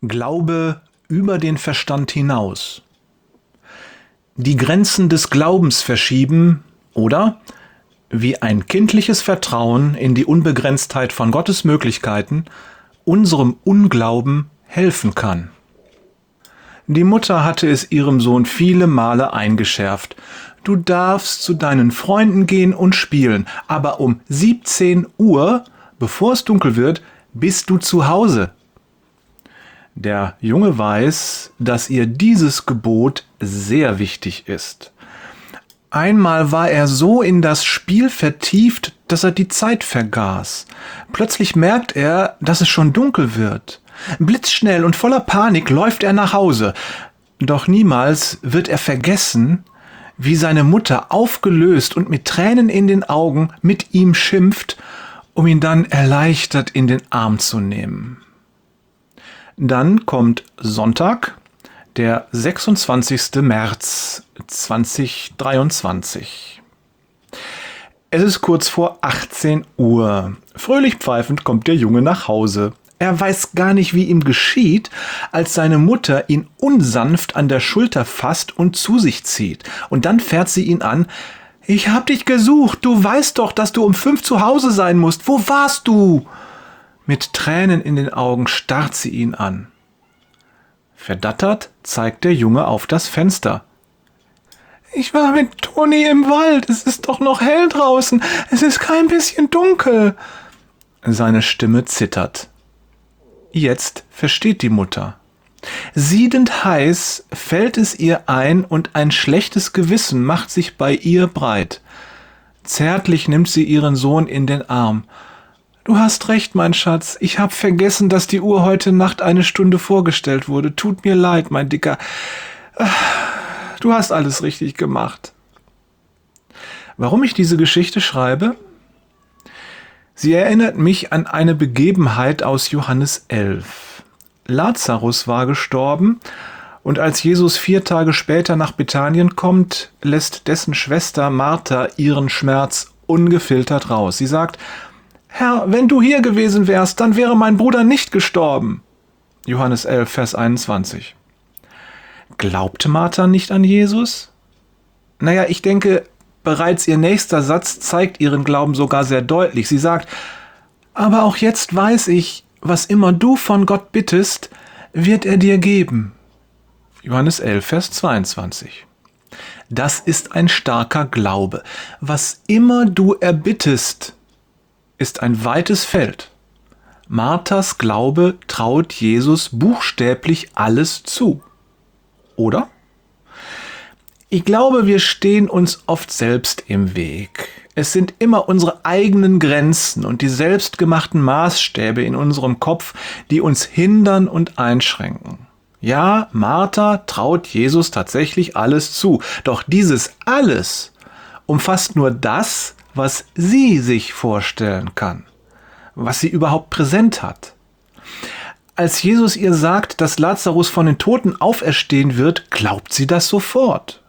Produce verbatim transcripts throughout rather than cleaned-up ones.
Glaube über den Verstand hinaus. Die Grenzen des Glaubens verschieben oder wie ein kindliches Vertrauen in die Unbegrenztheit von Gottes Möglichkeiten unserem Unglauben helfen kann. Die Mutter hatte es ihrem Sohn viele Male eingeschärft. Du darfst zu deinen Freunden gehen und spielen, aber um siebzehn Uhr, bevor es dunkel wird, bist du zu Hause. Der Junge weiß, dass ihr dieses Gebot sehr wichtig ist. Einmal war er so in das Spiel vertieft, dass er die Zeit vergaß. Plötzlich merkt er, dass es schon dunkel wird. Blitzschnell und voller Panik läuft er nach Hause. Doch niemals wird er vergessen, wie seine Mutter aufgelöst und mit Tränen in den Augen mit ihm schimpft, um ihn dann erleichtert in den Arm zu nehmen. Dann kommt Sonntag, der sechsundzwanzigster März zweitausenddreiundzwanzig. Es ist kurz vor achtzehn Uhr. Fröhlich pfeifend kommt der Junge nach Hause. Er weiß gar nicht, wie ihm geschieht, als seine Mutter ihn unsanft an der Schulter fasst und zu sich zieht. Und dann fährt sie ihn an. »Ich hab dich gesucht. Du weißt doch, dass du um fünf zu Hause sein musst. Wo warst du?« Mit Tränen in den Augen starrt sie ihn an. Verdattert zeigt der Junge auf das Fenster. »Ich war mit Toni im Wald. Es ist doch noch hell draußen. Es ist kein bisschen dunkel.« Seine Stimme zittert. Jetzt versteht die Mutter. Siedend heiß fällt es ihr ein und ein schlechtes Gewissen macht sich bei ihr breit. Zärtlich nimmt sie ihren Sohn in den Arm. »Du hast recht, mein Schatz. Ich habe vergessen, dass die Uhr heute Nacht eine Stunde vorgestellt wurde. Tut mir leid, mein Dicker. Du hast alles richtig gemacht.« Warum ich diese Geschichte schreibe? Sie erinnert mich an eine Begebenheit aus Johannes elf. Lazarus war gestorben und als Jesus vier Tage später nach Bethanien kommt, lässt dessen Schwester Martha ihren Schmerz ungefiltert raus. Sie sagt: »Herr, wenn du hier gewesen wärst, dann wäre mein Bruder nicht gestorben.« Johannes elf, Vers einundzwanzig. Glaubte Martha nicht an Jesus? Naja, ich denke, bereits ihr nächster Satz zeigt ihren Glauben sogar sehr deutlich. Sie sagt: »Aber auch jetzt weiß ich, was immer du von Gott bittest, wird er dir geben.« Johannes elf, Vers zweiundzwanzig. Das ist ein starker Glaube. Was immer du erbittest, ist ein weites Feld. Marthas Glaube traut Jesus buchstäblich alles zu. Oder? Ich glaube, wir stehen uns oft selbst im Weg. Es sind immer unsere eigenen Grenzen und die selbstgemachten Maßstäbe in unserem Kopf, die uns hindern und einschränken. Ja, Martha traut Jesus tatsächlich alles zu. Doch dieses alles umfasst nur das, was sie sich vorstellen kann, was sie überhaupt präsent hat. Als Jesus ihr sagt, dass Lazarus von den Toten auferstehen wird, glaubt sie das sofort.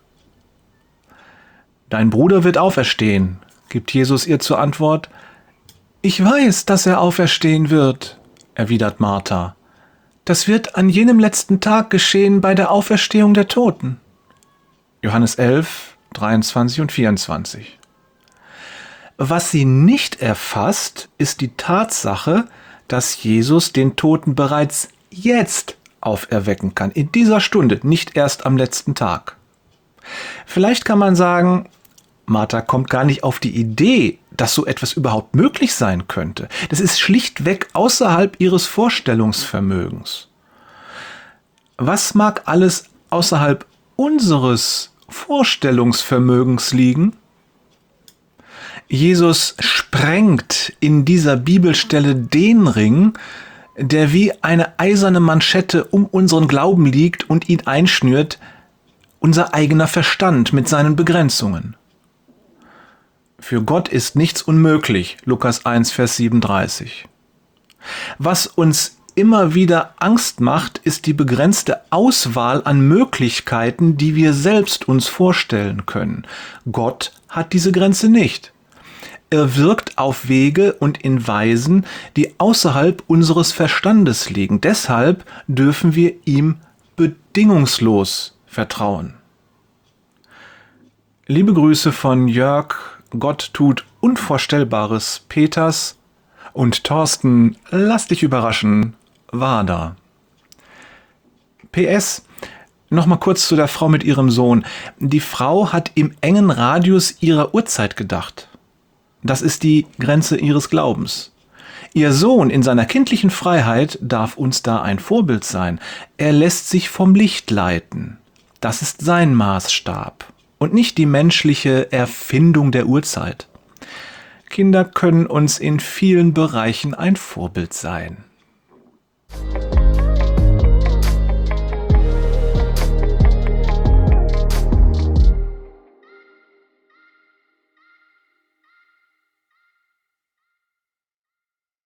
»Dein Bruder wird auferstehen«, gibt Jesus ihr zur Antwort. »Ich weiß, dass er auferstehen wird«, erwidert Martha. »Das wird an jenem letzten Tag geschehen bei der Auferstehung der Toten.« Johannes elf, dreiundzwanzig und vierundzwanzig. Was sie nicht erfasst, ist die Tatsache, dass Jesus den Toten bereits jetzt auferwecken kann, in dieser Stunde, nicht erst am letzten Tag. Vielleicht kann man sagen, Martha kommt gar nicht auf die Idee, dass so etwas überhaupt möglich sein könnte. Das ist schlichtweg außerhalb ihres Vorstellungsvermögens. Was mag alles außerhalb unseres Vorstellungsvermögens liegen? Jesus sprengt in dieser Bibelstelle den Ring, der wie eine eiserne Manschette um unseren Glauben liegt und ihn einschnürt, unser eigener Verstand mit seinen Begrenzungen. Für Gott ist nichts unmöglich, Lukas eins, Vers siebenunddreißig. Was uns immer wieder Angst macht, ist die begrenzte Auswahl an Möglichkeiten, die wir selbst uns vorstellen können. Gott hat diese Grenze nicht. Er wirkt auf Wege und in Weisen, die außerhalb unseres Verstandes liegen. Deshalb dürfen wir ihm bedingungslos vertrauen. Liebe Grüße von Jörg, Gott tut Unvorstellbares, Peters und Thorsten, lass dich überraschen, Wader. P S Nochmal kurz zu der Frau mit ihrem Sohn. Die Frau hat im engen Radius ihrer Uhrzeit gedacht. Das ist die Grenze ihres Glaubens. Ihr Sohn in seiner kindlichen Freiheit darf uns da ein Vorbild sein. Er lässt sich vom Licht leiten. Das ist sein Maßstab und nicht die menschliche Erfindung der Uhrzeit. Kinder können uns in vielen Bereichen ein Vorbild sein.